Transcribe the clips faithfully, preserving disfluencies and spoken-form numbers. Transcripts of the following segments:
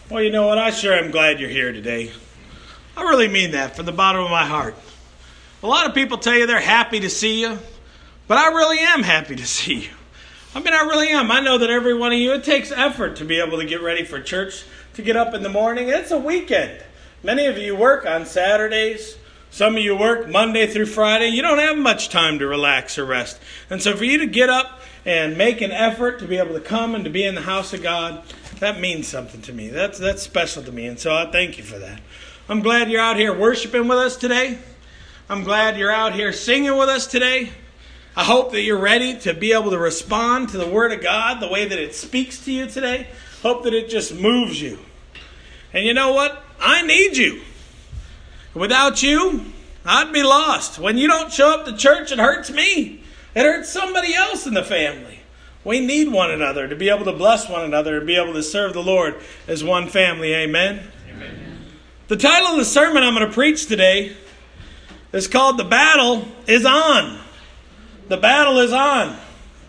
Well, you know what? I sure am glad you're here today. I really mean that from the bottom of my heart. A lot of people tell you they're happy to see you, but I really am happy to see you. I mean, I really am. I know that every one of you, it takes effort to be able to get ready for church, to get up in the morning. It's a weekend. Many of you work on Saturdays. Some of you work Monday through Friday. You don't have much time to relax or rest. And so for you to get up and make an effort to be able to come and to be in the house of God, that means something to me. That's that's special to me, and so I thank you for that. I'm glad you're out here worshiping with us today. I'm glad you're out here singing with us today. I hope that you're ready to be able to respond to the Word of God the way that it speaks to you today. Hope that it just moves you. And you know what? I need you. Without you, I'd be lost. When you don't show up to church, it hurts me. It hurts somebody else in the family. We need one another to be able to bless one another and be able to serve the Lord as one family. Amen? Amen. The title of the sermon I'm going to preach today is called The Battle is On. The battle is on.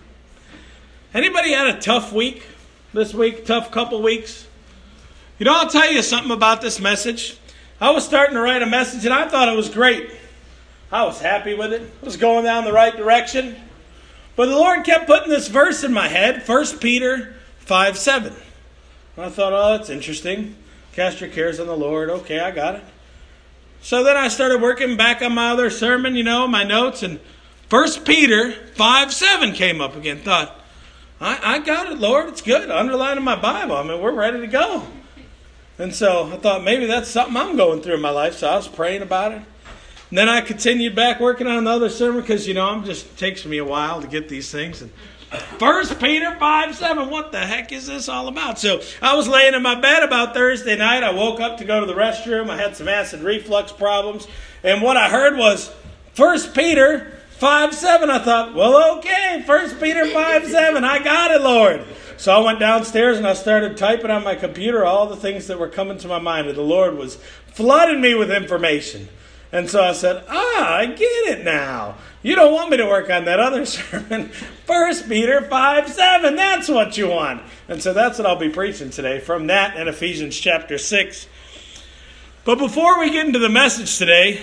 Anybody had a tough week this week? Tough couple weeks? You know, I'll tell you something about this message. I was starting to write a message and I thought it was great. I was happy with it. It was going down the right direction. But the Lord kept putting this verse in my head, First Peter five seven. And I thought, oh, that's interesting. Cast your cares on the Lord. Okay, I got it. So then I started working back on my other sermon, you know, my notes, and First Peter five seven came up again. Thought, I, I got it, Lord. It's good. Underlining my Bible. I mean, we're ready to go. And so I thought maybe that's something I'm going through in my life. So I was praying about it. And then I continued back working on another sermon because, you know, it just takes me a while to get these things. And First Peter five seven, what the heck is this all about? So I was laying in my bed about Thursday night. I woke up to go to the restroom. I had some acid reflux problems. And what I heard was First Peter five seven. I thought, well, okay, First Peter five seven. I got it, Lord. So I went downstairs and I started typing on my computer all the things that were coming to my mind. And the Lord was flooding me with information. And so I said, ah, I get it now. You don't want me to work on that other sermon. First Peter five seven, that's what you want. And so that's what I'll be preaching today from that and Ephesians chapter six. But before we get into the message today,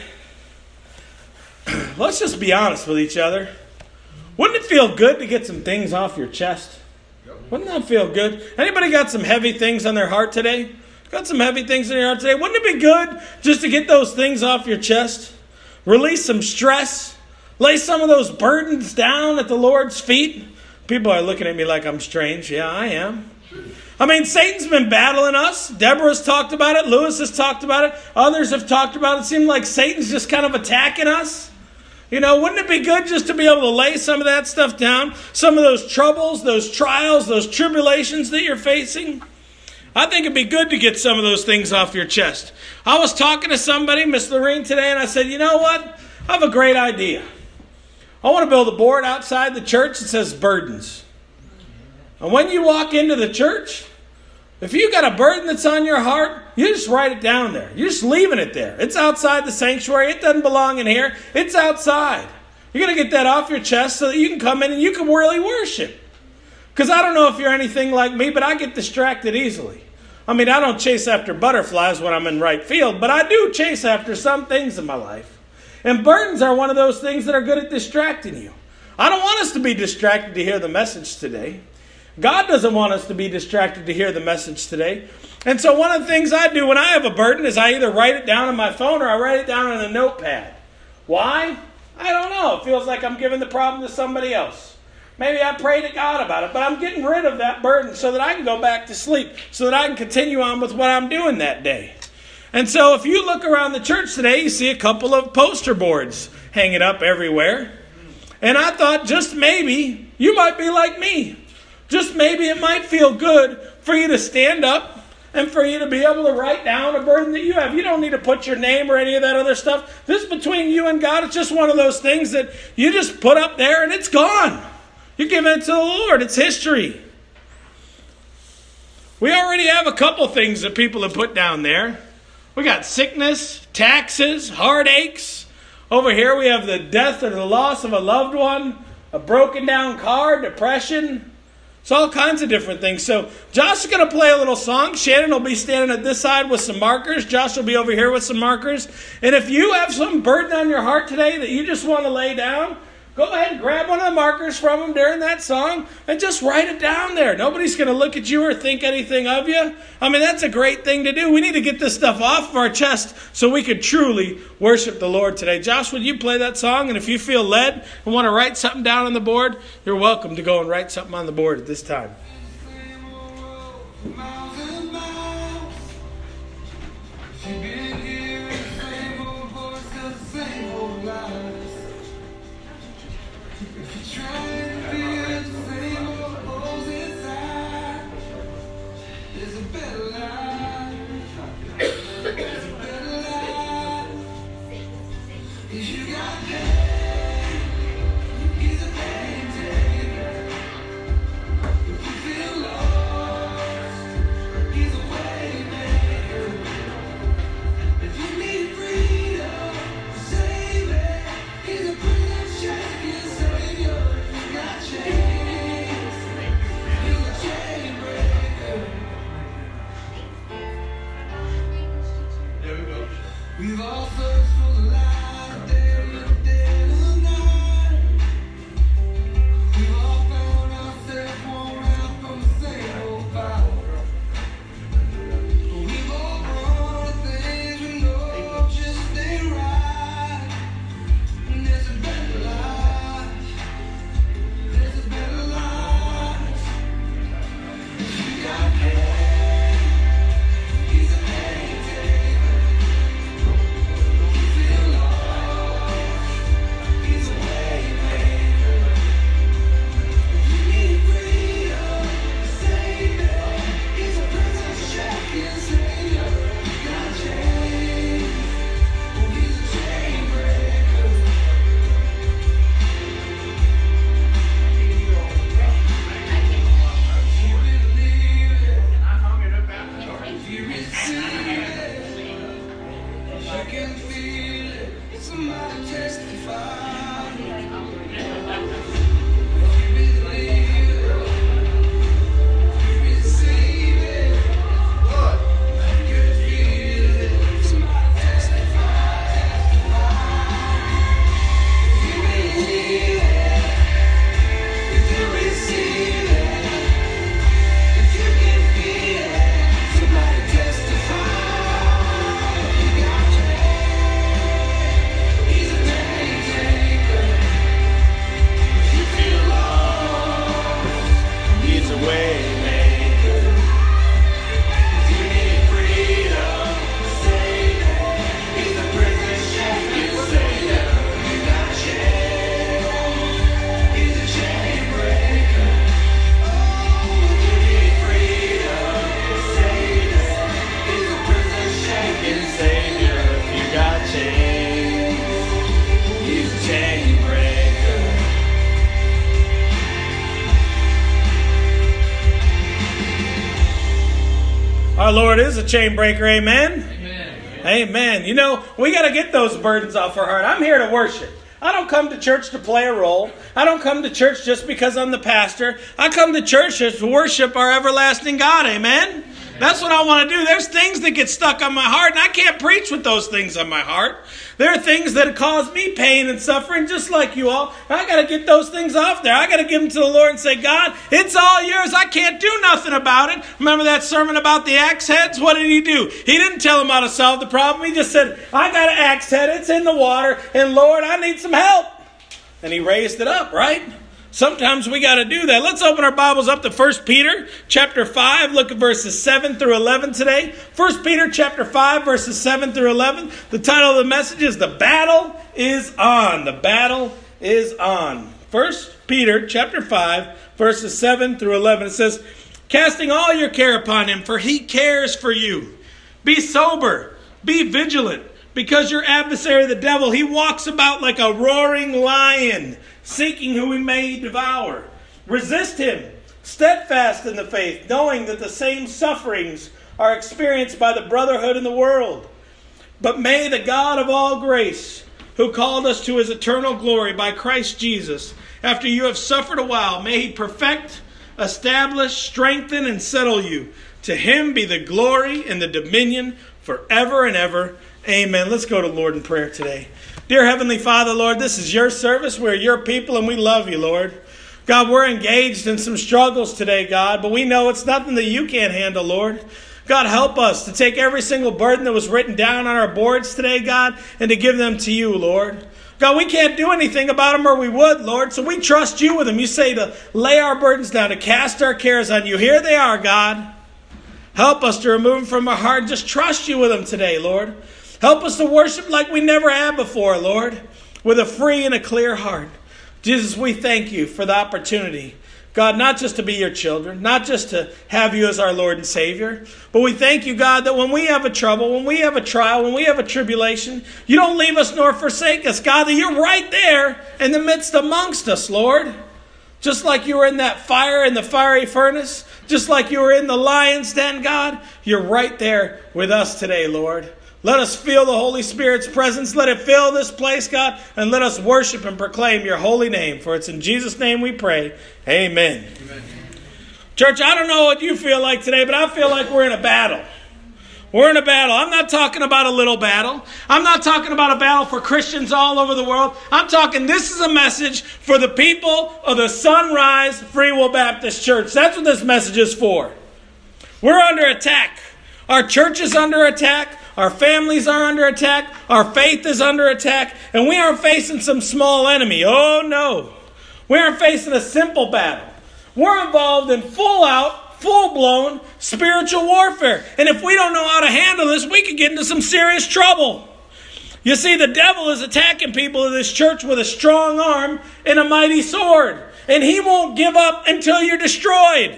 let's just be honest with each other. Wouldn't it feel good to get some things off your chest? Wouldn't that feel good? Anybody got some heavy things on their heart today? Got some heavy things in your heart today? Wouldn't it be good just to get those things off your chest? Release some stress? Lay some of those burdens down at the Lord's feet? People are looking at me like I'm strange. Yeah, I am. I mean, Satan's been battling us. Deborah's talked about it. Lewis has talked about it. Others have talked about it. It seems like Satan's just kind of attacking us. You know, wouldn't it be good just to be able to lay some of that stuff down? Some of those troubles, those trials, those tribulations that you're facing? I think it'd be good to get some of those things off your chest. I was talking to somebody, Miss Lorene, today, and I said, you know what? I have a great idea. I want to build a board outside the church that says burdens. And when you walk into the church, if you got a burden that's on your heart, you just write it down there. You're just leaving it there. It's outside the sanctuary. It doesn't belong in here. It's outside. You're going to get that off your chest so that you can come in and you can really worship. Because I don't know if you're anything like me, but I get distracted easily. I mean, I don't chase after butterflies when I'm in right field, but I do chase after some things in my life. And burdens are one of those things that are good at distracting you. I don't want us to be distracted to hear the message today. God doesn't want us to be distracted to hear the message today. And so one of the things I do when I have a burden is I either write it down on my phone or I write it down on a notepad. Why? I don't know. It feels like I'm giving the problem to somebody else. Maybe I pray to God about it, but I'm getting rid of that burden so that I can go back to sleep, so that I can continue on with what I'm doing that day. And so if you look around the church today, you see a couple of poster boards hanging up everywhere. And I thought just maybe you might be like me. Just maybe it might feel good for you to stand up and for you to be able to write down a burden that you have. You don't need to put your name or any of that other stuff. This is between you and God. It's just one of those things that you just put up there and it's gone. You're giving it to the Lord. It's history. We already have a couple things that people have put down there. We got sickness, taxes, heartaches. Over here we have the death or the loss of a loved one, a broken down car, depression, It's all kinds of different things. So Josh is going to play a little song. Shannon will be standing at this side with some markers. Josh will be over here with some markers. And if you have some burden on your heart today that you just want to lay down, go ahead and grab one of the markers from them during that song and just write it down there. Nobody's going to look at you or think anything of you. I mean, that's a great thing to do. We need to get this stuff off of our chest so we could truly worship the Lord today. Josh, would you play that song? And if you feel led and want to write something down on the board, you're welcome to go and write something on the board at this time. Our Lord is a chain breaker, amen? Amen. Amen. You know, we got to get those burdens off our heart. I'm here to worship. I don't come to church to play a role. I don't come to church just because I'm the pastor. I come to church to worship our everlasting God, amen? That's what I want to do. There's things that get stuck on my heart, and I can't preach with those things on my heart. There are things that cause me pain and suffering, just like you all. I got to get those things off there. I got to give them to the Lord and say, God, it's all yours. I can't do nothing about it. Remember that sermon about the axe heads? What did he do? He didn't tell them how to solve the problem. He just said, I got an axe head. It's in the water, and Lord, I need some help. And he raised it up, right? Sometimes we got to do that. Let's open our Bibles up to First Peter chapter five. Look at verses seven through eleven today. First Peter chapter five, verses seven through eleven. The title of the message is The Battle is On. The Battle is On. First Peter chapter five, verses seven through eleven. It says, casting all your care upon him, for he cares for you. Be sober, be vigilant, because your adversary, the devil, he walks about like a roaring lion, seeking who he may devour. Resist him, steadfast in the faith, knowing that the same sufferings are experienced by the brotherhood in the world. But may the God of all grace, who called us to his eternal glory by Christ Jesus, after you have suffered a while, may he perfect, establish, strengthen, and settle you. To him be the glory and the dominion forever and ever. Amen. Let's go to Lord in prayer today. Dear Heavenly Father, Lord, this is your service. We're your people and we love you, Lord. God, we're engaged in some struggles today, God, but we know it's nothing that you can't handle, Lord. God, help us to take every single burden that was written down on our boards today, God, and to give them to you, Lord. God, we can't do anything about them or we would, Lord, so we trust you with them. You say to lay our burdens down, to cast our cares on you. Here they are, God. Help us to remove them from our heart. Just trust you with them today, Lord. Help us to worship like we never have before, Lord, with a free and a clear heart. Jesus, we thank you for the opportunity, God, not just to be your children, not just to have you as our Lord and Savior, but we thank you, God, that when we have a trouble, when we have a trial, when we have a tribulation, you don't leave us nor forsake us, God, that you're right there in the midst amongst us, Lord. Just like you were in that fire in the fiery furnace, just like you were in the lion's den, God, you're right there with us today, Lord. Let us feel the Holy Spirit's presence. Let it fill this place, God, and let us worship and proclaim your holy name. For it's in Jesus' name we pray. Amen. Amen. Church, I don't know what you feel like today, but I feel like we're in a battle. We're in a battle. I'm not talking about a little battle. I'm not talking about a battle for Christians all over the world. I'm talking, this is a message for the people of the Sunrise Free Will Baptist Church. That's what this message is for. We're under attack. Our church is under attack. Our families are under attack. Our faith is under attack. And we aren't facing some small enemy. Oh, no. We aren't facing a simple battle. We're involved in full-out, full-blown spiritual warfare. And if we don't know how to handle this, we could get into some serious trouble. You see, the devil is attacking people of this church with a strong arm and a mighty sword. And he won't give up until you're destroyed.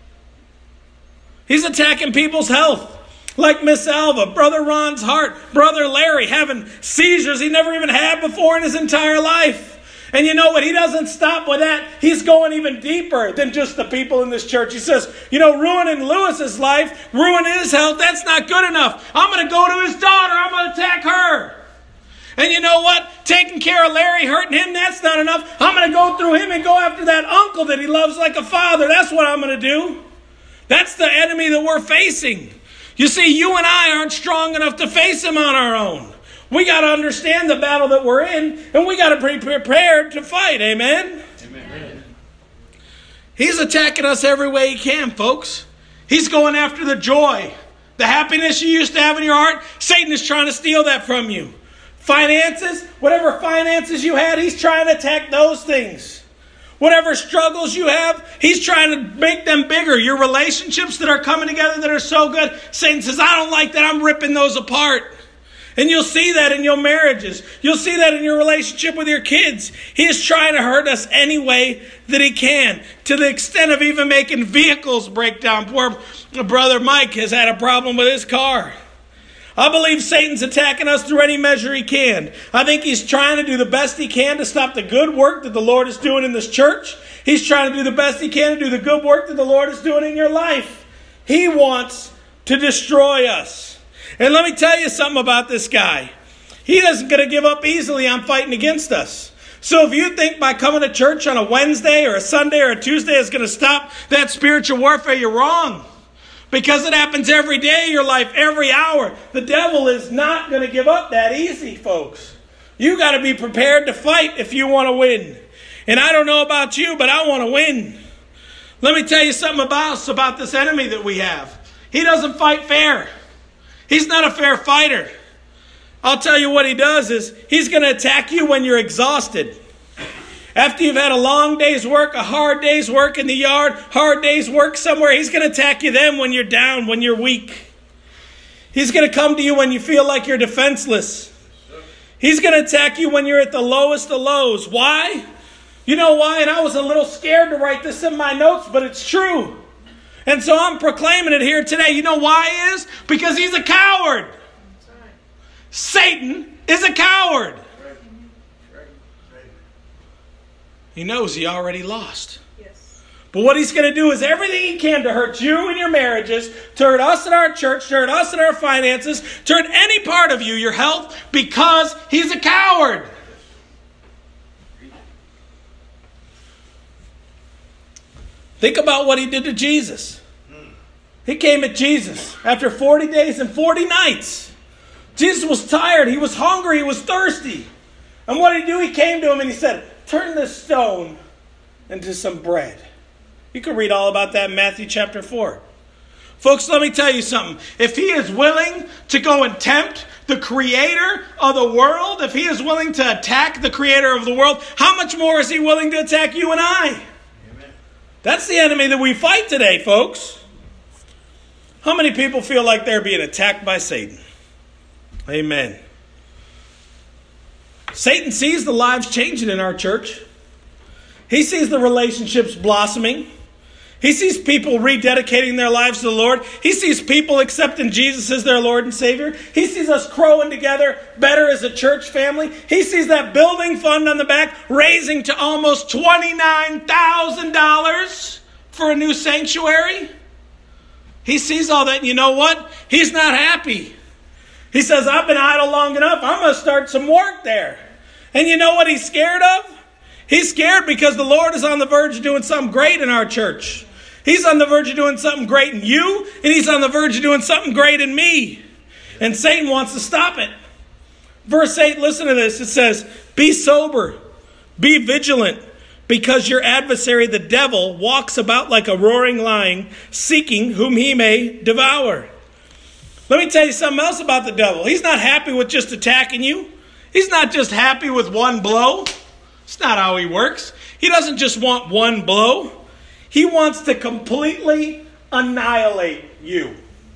He's attacking people's health. Like Miss Alva, Brother Ron's heart, Brother Larry having seizures he never even had before in his entire life. And you know what? He doesn't stop with that. He's going even deeper than just the people in this church. He says, you know, ruining Lewis's life, ruining his health, that's not good enough. I'm going to go to his daughter. I'm going to attack her. And you know what? Taking care of Larry, hurting him, that's not enough. I'm going to go through him and go after that uncle that he loves like a father. That's what I'm going to do. That's the enemy that we're facing. You see, you and I aren't strong enough to face him on our own. We got to understand the battle that we're in, and we got to be prepared to fight. Amen? Amen. He's attacking us every way he can, folks. He's going after the joy, the happiness you used to have in your heart. Satan is trying to steal that from you. Finances, whatever finances you had, he's trying to attack those things. Whatever struggles you have, he's trying to make them bigger. Your relationships that are coming together that are so good, Satan says, I don't like that. I'm ripping those apart. And you'll see that in your marriages. You'll see that in your relationship with your kids. He is trying to hurt us any way that he can, to the extent of even making vehicles break down. Poor brother Mike has had a problem with his car. I believe Satan's attacking us through any measure he can. I think he's trying to do the best he can to stop the good work that the Lord is doing in this church. He's trying to do the best he can to do the good work that the Lord is doing in your life. He wants to destroy us. And let me tell you something about this guy. He isn't going to give up easily on fighting against us. So if you think by coming to church on a Wednesday or a Sunday or a Tuesday is going to stop that spiritual warfare, you're wrong. Because it happens every day in your life, every hour. The devil is not going to give up that easy, folks. You got to be prepared to fight if you want to win. And I don't know about you, but I want to win. Let me tell you something about us, about this enemy that we have. He doesn't fight fair. He's not a fair fighter. I'll tell you what he does is he's going to attack you when you're exhausted. After you've had a long day's work, a hard day's work in the yard, hard day's work somewhere, he's going to attack you then when you're down, when you're weak. He's going to come to you when you feel like you're defenseless. He's going to attack you when you're at the lowest of lows. Why? You know why? And I was a little scared to write this in my notes, but it's true. And so I'm proclaiming it here today. You know why he is? Because he's a coward. Satan is a coward. He knows he already lost. Yes. But what he's going to do is everything he can to hurt you and your marriages, to hurt us in our church, to hurt us in our finances, to hurt any part of you, your health, because he's a coward. Think about what he did to Jesus. He came at Jesus after forty days and forty nights. Jesus was tired. He was hungry. He was thirsty. And what did he do? He came to him and he said, turn this stone into some bread. You can read all about that in Matthew chapter four. Folks, let me tell you something. If he is willing to go and tempt the creator of the world, if he is willing to attack the creator of the world, how much more is he willing to attack you and I? Amen. That's the enemy that we fight today, folks. How many people feel like they're being attacked by Satan? Amen. Satan sees the lives changing in our church. He sees the relationships blossoming. He sees people rededicating their lives to the Lord. He sees people accepting Jesus as their Lord and Savior. He sees us growing together better as a church family. He sees that building fund on the back raising to almost twenty-nine thousand dollars for a new sanctuary. He sees all that, and you know what? He's not happy. He says, I've been idle long enough. I'm going to start some work there. And you know what he's scared of? He's scared because the Lord is on the verge of doing something great in our church. He's on the verge of doing something great in you, and he's on the verge of doing something great in me. And Satan wants to stop it. Verse eight, listen to this. It says, be sober, be vigilant, because your adversary, the devil, walks about like a roaring lion, seeking whom he may devour. Let me tell you something else about the devil. He's not happy with just attacking you. He's not just happy with one blow. It's not how he works. He doesn't just want one blow. He wants to completely annihilate you.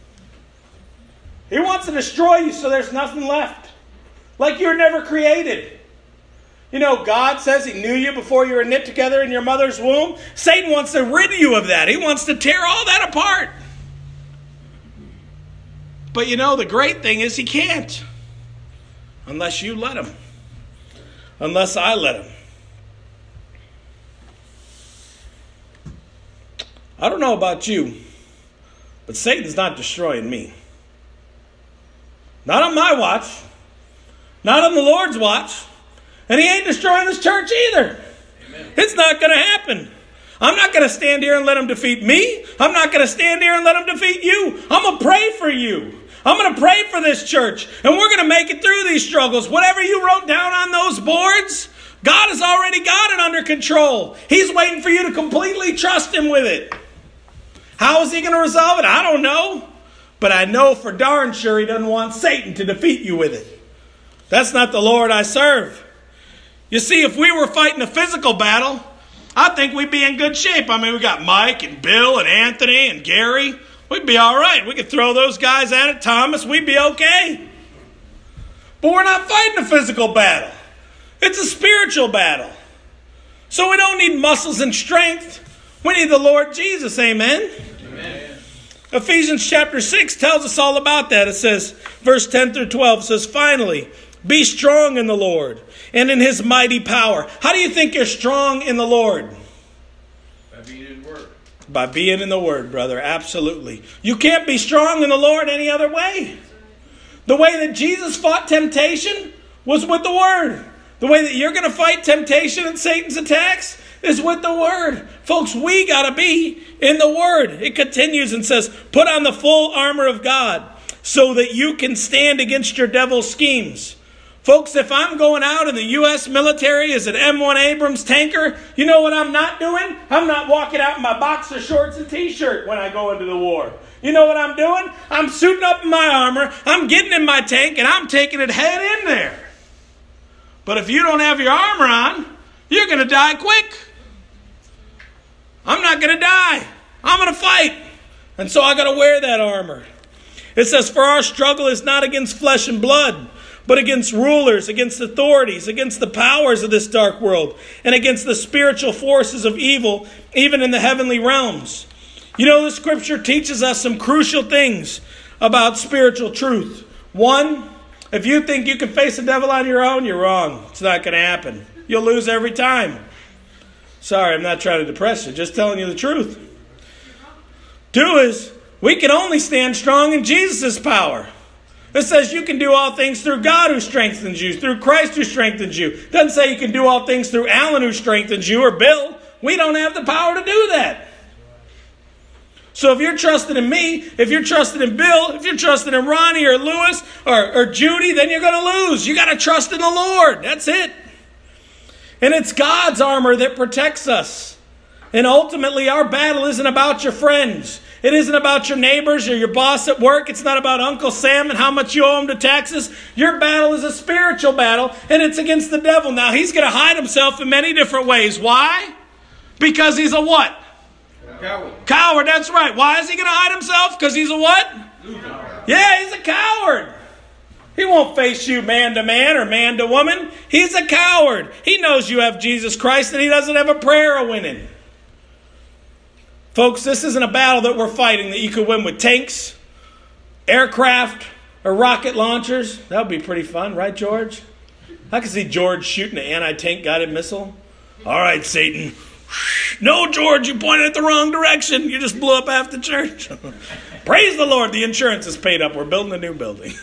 He wants to destroy you so there's nothing left. Like you're never created. You know, God says he knew you before you were knit together in your mother's womb. Satan wants to rid you of that. He wants to tear all that apart. But you know, the great thing is he can't. Unless you let him. Unless I let him. I don't know about you, but Satan's not destroying me. Not on my watch. Not on the Lord's watch. And he ain't destroying this church either. Amen. It's not going to happen. I'm not going to stand here and let him defeat me. I'm not going to stand here and let him defeat you. I'm going to pray for you. I'm going to pray for this church. And we're going to make it through these struggles. Whatever you wrote down on those boards, God has already got it under control. He's waiting for you to completely trust him with it. How is he going to resolve it? I don't know. But I know for darn sure he doesn't want Satan to defeat you with it. That's not the Lord I serve. You see, if we were fighting a physical battle, I think we'd be in good shape. I mean, we got Mike and Bill and Anthony and Gary. We'd be all right. We could throw those guys at it. Thomas, we'd be okay. But we're not fighting a physical battle. It's a spiritual battle. So we don't need muscles and strength. We need the Lord Jesus. Amen? Amen. Ephesians chapter six tells us all about that. It says, verse ten through twelve says, finally, be strong in the Lord and in his mighty power. How do you think you're strong in the Lord? By being in the Word. By being in the Word, brother. Absolutely. You can't be strong in the Lord any other way. The way that Jesus fought temptation was with the Word. The way that you're going to fight temptation and Satan's attacks is with the Word. Folks, we got to be in the Word. It continues and says, put on the full armor of God so that you can stand against your devil's schemes. Folks, if I'm going out in the U S military as an M one Abrams tanker, you know what I'm not doing? I'm not walking out in my boxer shorts and t-shirt when I go into the war. You know what I'm doing? I'm suiting up in my armor, I'm getting in my tank, and I'm taking it head in there. But if you don't have your armor on, you're going to die quick. I'm not going to die. I'm going to fight. And so I got to wear that armor. It says, for our struggle is not against flesh and blood, but against rulers, against authorities, against the powers of this dark world, and against the spiritual forces of evil, even in the heavenly realms. You know, the scripture teaches us some crucial things about spiritual truth. One, if you think you can face the devil on your own, you're wrong. It's not going to happen. You'll lose every time. Sorry, I'm not trying to depress you. Just telling you the truth. Two is, we can only stand strong in Jesus' power. It says you can do all things through God who strengthens you, through Christ who strengthens you. It doesn't say you can do all things through Alan who strengthens you or Bill. We don't have the power to do that. So if you're trusting in me, if you're trusting in Bill, if you're trusting in Ronnie or Lewis or, or Judy, then you're going to lose. You got to trust in the Lord. That's it. And it's God's armor that protects us. And ultimately, our battle isn't about your friends. It isn't about your neighbors or your boss at work. It's not about Uncle Sam and how much you owe him to taxes. Your battle is a spiritual battle, and it's against the devil. Now, he's going to hide himself in many different ways. Why? Because he's a what? Coward. Coward, that's right. Why is he going to hide himself? Because he's a what? Coward. Yeah, he's a coward. He won't face you man to man or man to woman. He's a coward. He knows you have Jesus Christ and he doesn't have a prayer of winning. Folks, this isn't a battle that we're fighting that you could win with tanks, aircraft, or rocket launchers. That would be pretty fun, right, George? I can see George shooting an anti-tank guided missile. All right, Satan. No, George, you pointed at the wrong direction. You just blew up half the church. Praise the Lord, the insurance is paid up. We're building a new building.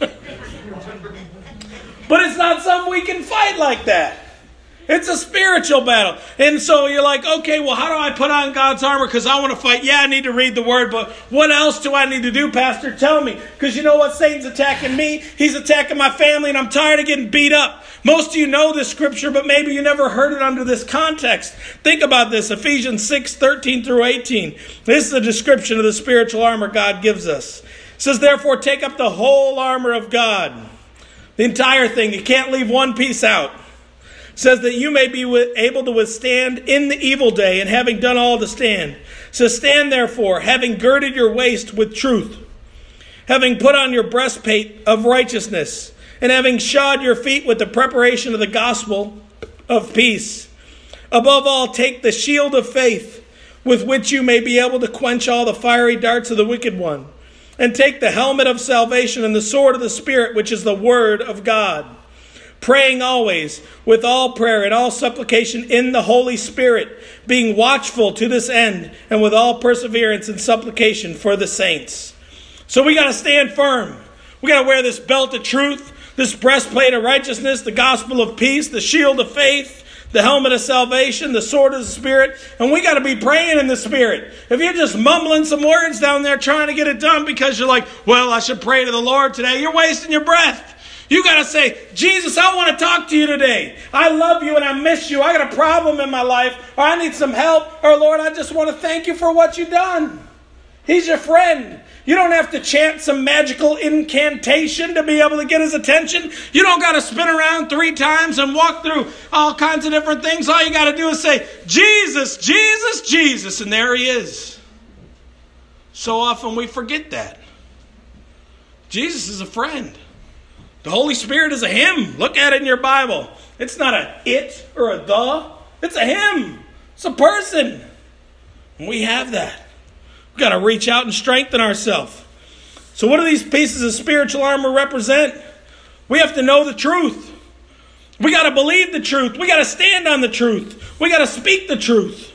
But it's not something we can fight like that. It's a spiritual battle. And so you're like, okay, well, how do I put on God's armor? Because I want to fight. Yeah, I need to read the word, but what else do I need to do, Pastor? Tell me. Because you know what? Satan's attacking me. He's attacking my family, and I'm tired of getting beat up. Most of you know this scripture, but maybe you never heard it under this context. Think about this. Ephesians six, thirteen through eighteen. This is a description of the spiritual armor God gives us. It says, therefore, take up the whole armor of God. The entire thing. You can't leave one piece out. It says that you may be able to withstand in the evil day, and having done all to stand. So stand therefore, having girded your waist with truth, having put on your breastplate of righteousness, and having shod your feet with the preparation of the gospel of peace. Above all, take the shield of faith, with which you may be able to quench all the fiery darts of the wicked one. And take the helmet of salvation and the sword of the Spirit, which is the word of God. Praying always with all prayer and all supplication in the Holy Spirit, being watchful to this end, and with all perseverance and supplication for the saints. So we got to stand firm. We got to wear this belt of truth, this breastplate of righteousness, the gospel of peace, the shield of faith, the helmet of salvation, the sword of the Spirit, and we got to be praying in the Spirit. If you're just mumbling some words down there trying to get it done because you're like, well, I should pray to the Lord today, you're wasting your breath. You got to say, Jesus, I want to talk to you today. I love you and I miss you. I got a problem in my life, or I need some help, or Lord, I just want to thank you for what you've done. He's your friend. You don't have to chant some magical incantation to be able to get his attention. You don't got to spin around three times and walk through all kinds of different things. All you got to do is say, Jesus, Jesus, Jesus, and there he is. So often we forget that. Jesus is a friend. The Holy Spirit is a him. Look at it in your Bible. It's not a it or a the. It's a him. It's a person. And we have that. We've got to reach out and strengthen ourselves. So what do these pieces of spiritual armor represent? We have to know the truth. We got to believe the truth. We got to stand on the truth. We got to speak the truth.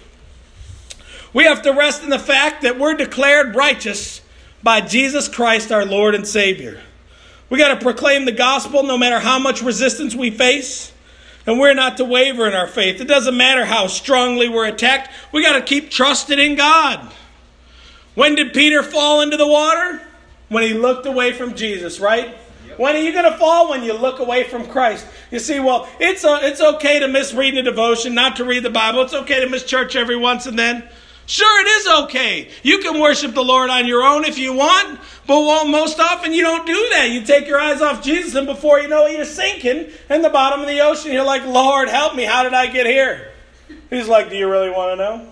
We have to rest in the fact that we're declared righteous by Jesus Christ, our Lord and Savior. We got to proclaim the gospel no matter how much resistance we face. And we're not to waver in our faith. It doesn't matter how strongly we're attacked. We got to keep trusting in God. When did Peter fall into the water? When he looked away from Jesus, right? Yep. When are you going to fall? When you look away from Christ. You see, well, it's a, it's okay to miss reading a devotion, not to read the Bible. It's okay to miss church every once and then. Sure, it is okay. You can worship the Lord on your own if you want, but well, most often you don't do that. You take your eyes off Jesus, and before you know it, you're sinking in the bottom of the ocean. You're like, Lord, help me. How did I get here? He's like, do you really want to know?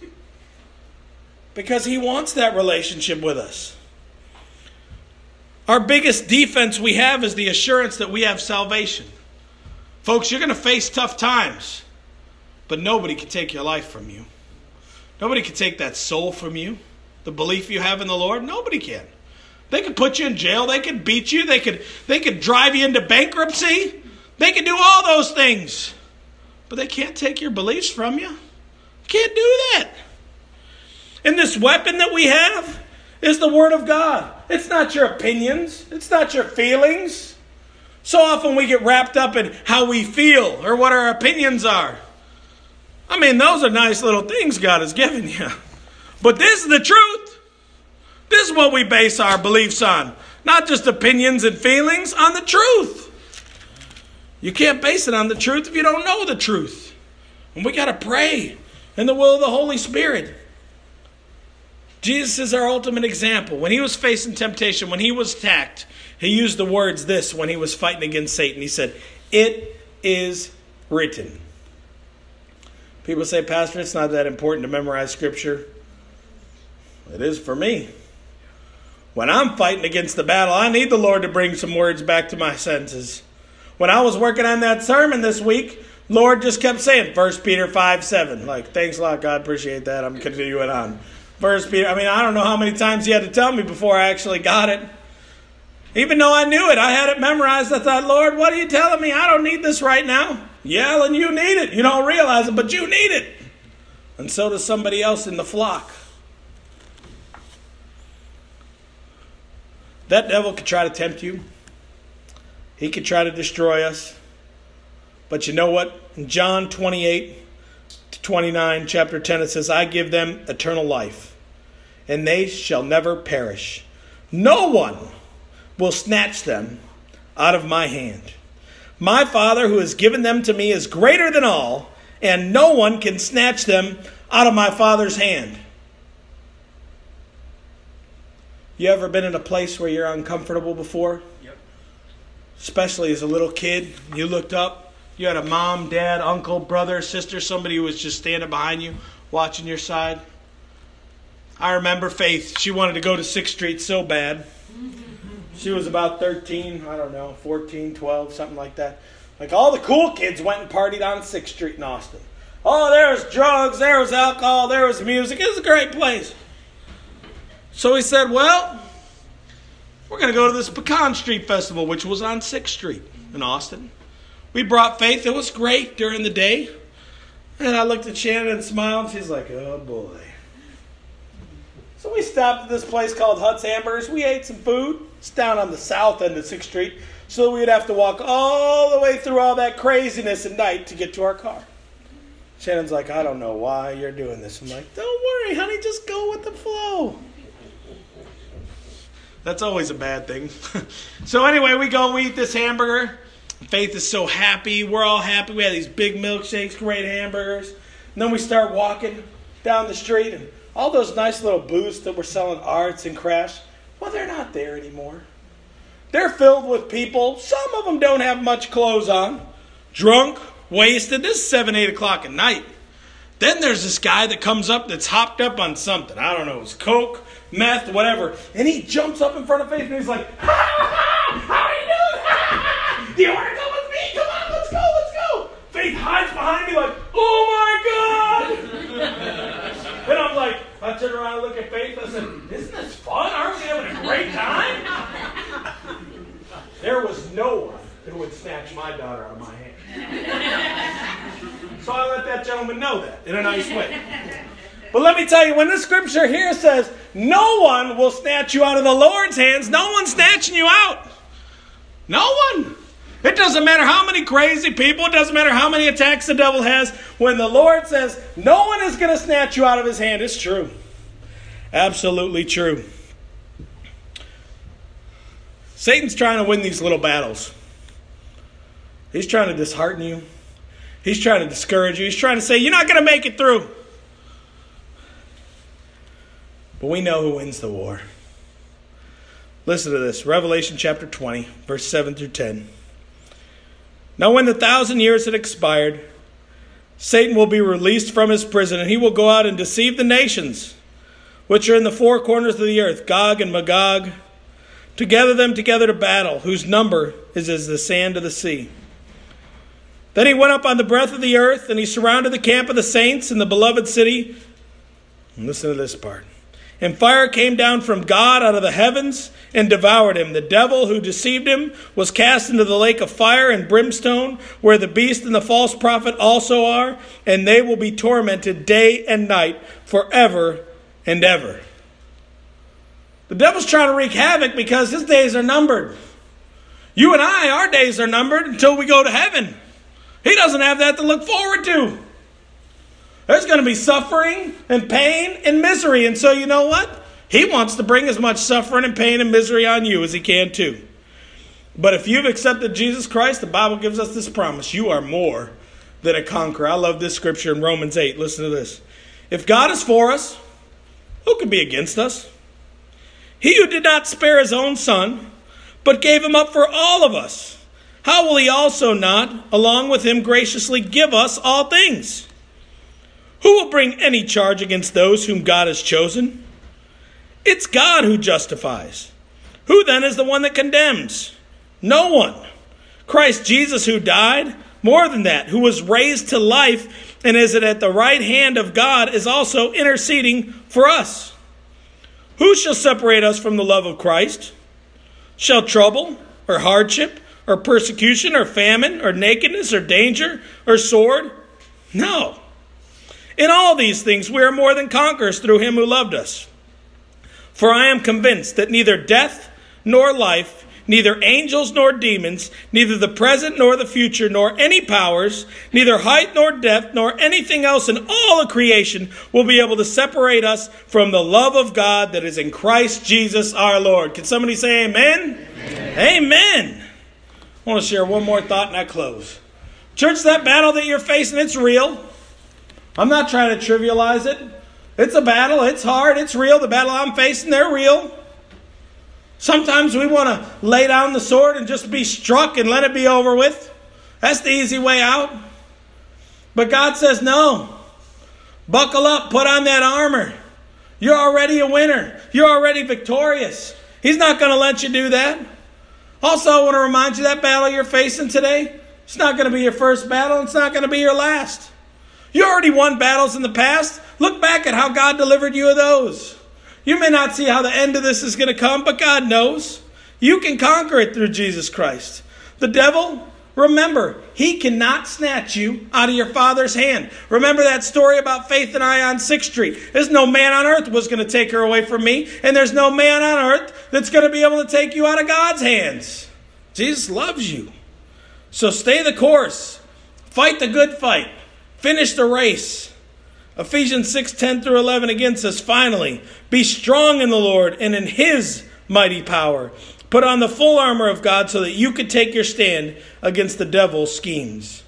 Because he wants that relationship with us. Our biggest defense we have is the assurance that we have salvation. Folks, you're going to face tough times, but nobody can take your life from you. Nobody can take that soul from you. The belief you have in the Lord, nobody can. They could put you in jail. They could beat you. They could, they could drive you into bankruptcy. They could do all those things. But they can't take your beliefs from you. Can't do that. And this weapon that we have is the Word of God. It's not your opinions. It's not your feelings. So often we get wrapped up in how we feel or what our opinions are. I mean, those are nice little things God has given you. But this is the truth. This is what we base our beliefs on. Not just opinions and feelings, on the truth. You can't base it on the truth if you don't know the truth. And we got to pray in the will of the Holy Spirit. Jesus is our ultimate example. When he was facing temptation, when he was attacked, he used the words this when he was fighting against Satan. He said, "It is written." People say, "Pastor, it's not that important to memorize Scripture." It is for me. When I'm fighting against the battle, I need the Lord to bring some words back to my senses. When I was working on that sermon this week, Lord just kept saying, First Peter five seven. Like, thanks a lot, God, appreciate that. I'm continuing on. First Peter, I mean, I don't know how many times he had to tell me before I actually got it. Even though I knew it, I had it memorized. I thought, Lord, what are you telling me? I don't need this right now. Yeah, Ellen, you need it. You don't realize it, but you need it. And so does somebody else in the flock. That devil could try to tempt you. He could try to destroy us. But you know what? In John twenty-eight to twenty-nine, chapter ten, it says, I give them eternal life, and they shall never perish. No one will snatch them out of my hand. My Father who has given them to me is greater than all, and no one can snatch them out of my Father's hand. You ever been in a place where you're uncomfortable before? Yep. Especially as a little kid, you looked up, you had a mom, dad, uncle, brother, sister, somebody who was just standing behind you, watching your side. I remember Faith. She wanted to go to sixth Street so bad. She was about thirteen, I don't know, fourteen, twelve, something like that. Like all the cool kids went and partied on sixth Street in Austin. Oh, there was drugs, there was alcohol, there was music. It was a great place. So he said, well, we're going to go to this Pecan Street Festival, which was on sixth Street in Austin. We brought Faith. It was great during the day. And I looked at Shannon and smiled. She's like, oh, boy. So we stopped at this place called Hut's Hamburgers. We ate some food. It's down on the south end of sixth Street. So we'd have to walk all the way through all that craziness at night to get to our car. Shannon's like, I don't know why you're doing this. I'm like, don't worry, honey. Just go with the flow. That's always a bad thing. So anyway, we go, we eat this hamburger. Faith is so happy. We're all happy. We had these big milkshakes, great hamburgers. And then we start walking down the street. And all those nice little booths that were selling arts and crafts, well, they're not there anymore. They're filled with people. Some of them don't have much clothes on. Drunk, wasted. This is seven, eight o'clock at night. Then there's this guy that comes up that's hopped up on something. I don't know. It's coke, meth, whatever. And he jumps up in front of Faith and he's like, ha, ha, how are you doing? Ha, ha, do you want to come with me? Come on, let's go, let's go. Faith hides behind me like, oh my God. And I'm like, I turn around and look at Faith. I said, isn't this fun? Aren't we having a great time? There was no one who would snatch my daughter out of my hand. So I let that gentleman know that in a nice way. But let me tell you, when the scripture here says, no one will snatch you out of the Lord's hands, no one's snatching you out. No one. It doesn't matter how many crazy people, it doesn't matter how many attacks the devil has. When the Lord says, no one is going to snatch you out of his hand, it's true. Absolutely true. Satan's trying to win these little battles. He's trying to dishearten you. He's trying to discourage you. He's trying to say, you're not going to make it through. But we know who wins the war. Listen to this. Revelation chapter twenty, verse seven through ten. Now when the thousand years had expired, Satan will be released from his prison, and he will go out and deceive the nations, which are in the four corners of the earth, Gog and Magog, to gather them together to battle, whose number is as the sand of the sea. Then he went up on the breadth of the earth, and he surrounded the camp of the saints in the beloved city. And listen to this part. And fire came down from God out of the heavens and devoured him. The devil who deceived him was cast into the lake of fire and brimstone, where the beast and the false prophet also are, and they will be tormented day and night forever and ever. The devil's trying to wreak havoc because his days are numbered. You and I, our days are numbered until we go to heaven. He doesn't have that to look forward to. There's going to be suffering and pain and misery. And so you know what? He wants to bring as much suffering and pain and misery on you as he can too. But if you've accepted Jesus Christ, the Bible gives us this promise. You are more than a conqueror. I love this scripture in Romans eight. Listen to this. If God is for us, who can be against us? He who did not spare his own son, but gave him up for all of us, how will he also not, along with him, graciously give us all things? Who will bring any charge against those whom God has chosen? It's God who justifies. Who then is the one that condemns? No one. Christ Jesus, who died, more than that, who was raised to life and is at the right hand of God, is also interceding for us. Who shall separate us from the love of Christ? Shall trouble, or hardship, or persecution, or famine, or nakedness, or danger, or sword? No. In all these things we are more than conquerors through him who loved us. For I am convinced that neither death nor life, neither angels nor demons, neither the present nor the future, nor any powers, neither height nor depth, nor anything else in all of creation will be able to separate us from the love of God that is in Christ Jesus our Lord. Can somebody say amen? Amen. Amen. I want to share one more thought and I close. Church, that battle that you're facing, it's real. I'm not trying to trivialize it. It's a battle. It's hard. It's real. The battle I'm facing, they're real. Sometimes we want to lay down the sword and just be struck and let it be over with. That's the easy way out. But God says, no. Buckle up. Put on that armor. You're already a winner. You're already victorious. He's not going to let you do that. Also, I want to remind you that battle you're facing today, it's not going to be your first battle. It's not going to be your last. You already won battles in the past. Look back at how God delivered you of those. You may not see how the end of this is going to come, but God knows. You can conquer it through Jesus Christ. The devil, remember, he cannot snatch you out of your Father's hand. Remember that story about Faith and I on sixth street. There's no man on earth was going to take her away from me, and there's no man on earth that's going to be able to take you out of God's hands. Jesus loves you. So stay the course. Fight the good fight. Finish the race. Ephesians six, ten through eleven again says, finally, be strong in the Lord and in his mighty power. Put on the full armor of God so that you could take your stand against the devil's schemes.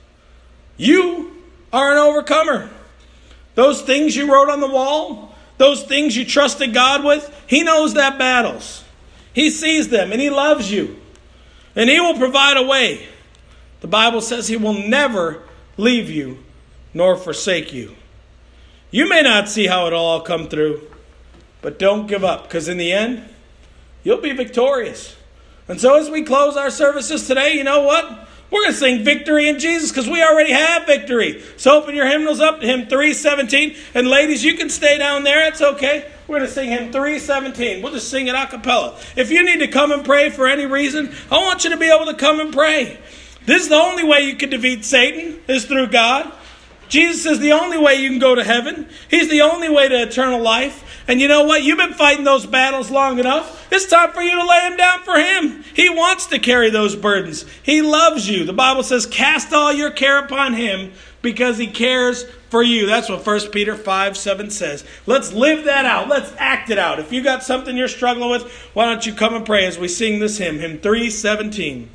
You are an overcomer. Those things you wrote on the wall, those things you trusted God with, he knows that battles. He sees them and he loves you. And he will provide a way. The Bible says he will never leave you nor forsake you. You may not see how it'll all come through, but don't give up, because in the end, you'll be victorious. And so as we close our services today, you know what? We're going to sing Victory in Jesus, because we already have victory. So open your hymnals up to hymn three seventeen. And ladies, you can stay down there. It's okay. We're going to sing hymn three seventeen. We'll just sing it a cappella. If you need to come and pray for any reason, I want you to be able to come and pray. This is the only way you can defeat Satan, is through God. Jesus is the only way you can go to heaven. He's the only way to eternal life. And you know what? You've been fighting those battles long enough. It's time for you to lay them down for him. He wants to carry those burdens. He loves you. The Bible says, cast all your care upon him because he cares for you. That's what First Peter five seven says. Let's live that out. Let's act it out. If you got something you're struggling with, why don't you come and pray as we sing this hymn, hymn three seventeen.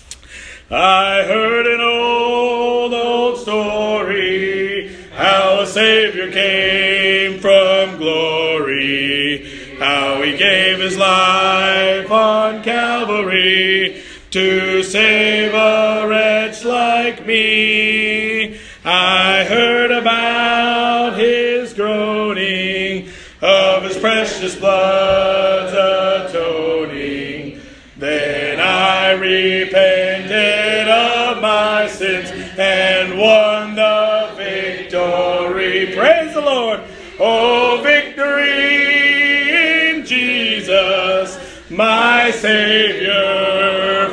I heard an old, old story, how a Savior came from glory, how he gave his life on Calvary to save a wretch like me. I heard about his groaning, of his precious blood's atoning. Then I repented of my sins and won the victory. Praise the Lord. Oh, victory in Jesus, my Savior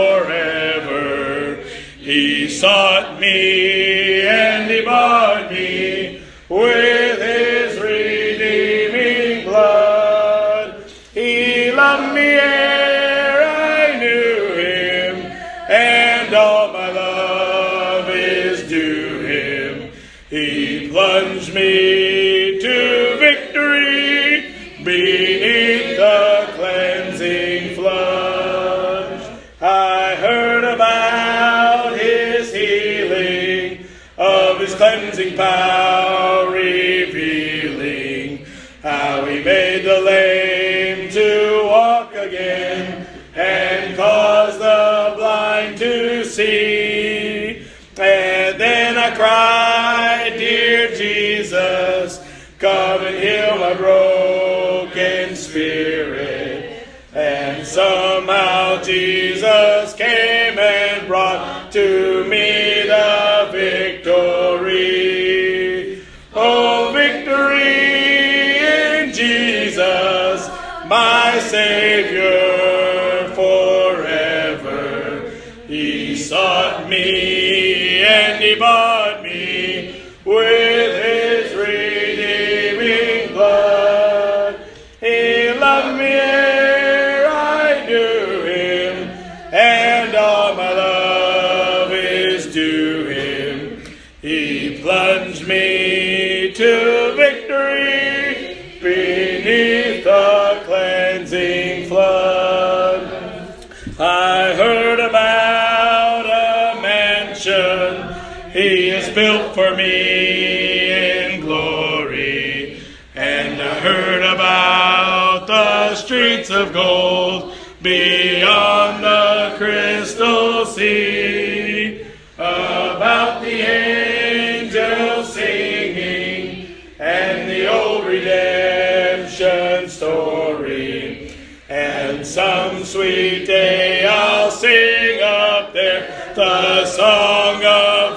forever. He sought me and he bought me with his redeeming blood. He loved me ere I knew him, and all my love is due him. He plunged me to victory beneath cleansing power revealing, how he made the lame to walk again, and caused the blind to see. And then I cried, dear Jesus, come and heal my broken spirit. And somehow Jesus came and brought to me the victory. Oh, victory in Jesus, my Savior forever. He sought me and he bought me with his redeeming blood. He loved me ere I knew him, and all my love is due him. He plunged me to victory beneath the cleansing flood. I heard about a mansion he has built for me in glory, and I heard about the streets of gold beyond the crystal sea, about the angels singing and the old redemption story. And some sweet day I'll sing up there the song of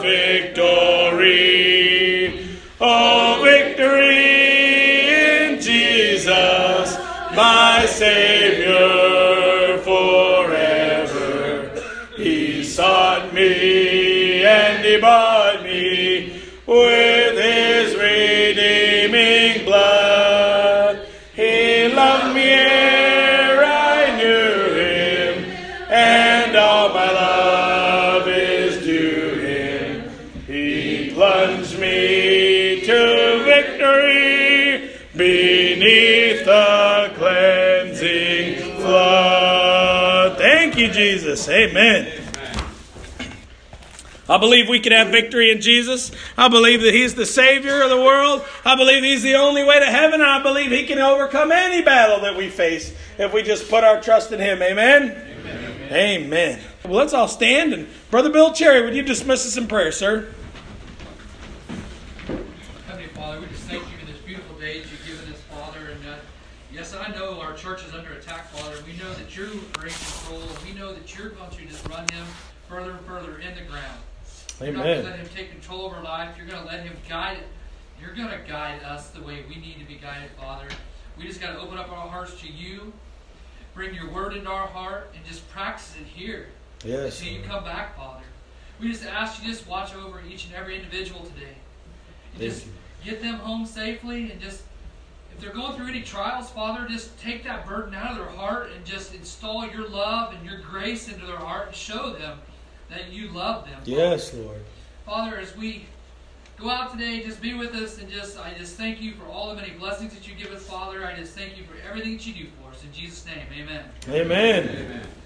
victory. Oh, victory in Jesus, my Savior forever. He sought me and he bought me with his redeeming blood. He loved me ere I knew him, and all my love is due him. He plunged me to victory beneath the cleansing flood. Thank you, Jesus. Amen. I believe we can have victory in Jesus. I believe that he's the Savior of the world. I believe he's the only way to heaven. I believe he can overcome any battle that we face if we just put our trust in him. Amen? Amen. Amen. Well, let's all stand. And Brother Bill Cherry, would you dismiss us in prayer, sir? Heavenly Father, we just thank you for this beautiful day that you've given us, Father. And uh, yes, I know our church is under attack, Father. We know that you are in control. And we know that you're going to just run him further and further in the ground. You're not going to let him take control of our life. You're going to let him guide it. You're going to guide us the way we need to be guided, Father. We just got to open up our hearts to you, bring your word into our heart, and just practice it here. Yes. Until you come back, Father. We just ask you just watch over each and every individual today. And just get them home safely, and just, if they're going through any trials, Father, just take that burden out of their heart and just install your love and your grace into their heart and show them that you love them. Father. Yes, Lord. Father, as we go out today, just be with us, and just I just thank you for all the many blessings that you give us, Father. I just thank you for everything that you do for us. In Jesus' name, amen. Amen. Amen.